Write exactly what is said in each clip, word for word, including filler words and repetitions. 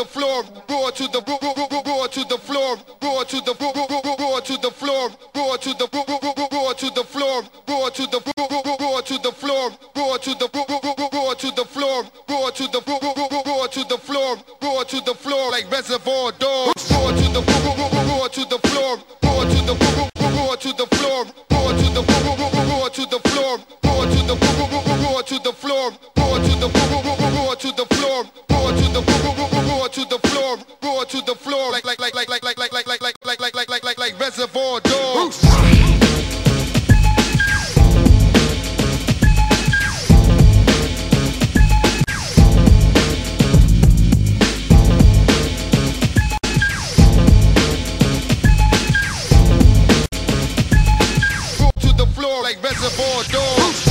floor, roar to the roar to the floor, roar to the roar to the floor, roar to the roar to the floor, roar to the roar to the floor, roar to the roar to the floor, roar to the roar to the floor, roar to the floor like Reservoir Dogs. Roar to the roar to the floor, roar to the roar to the floor, roar to the roar to the floor, roar to the roar to the floor, roar to the roar to the floor, roar to the roar to the floor, roar to the floor like like like like like like like like like like like like like like like Reservoir Dogs. Like Reservoir Dogs.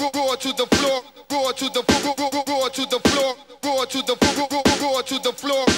To the floor,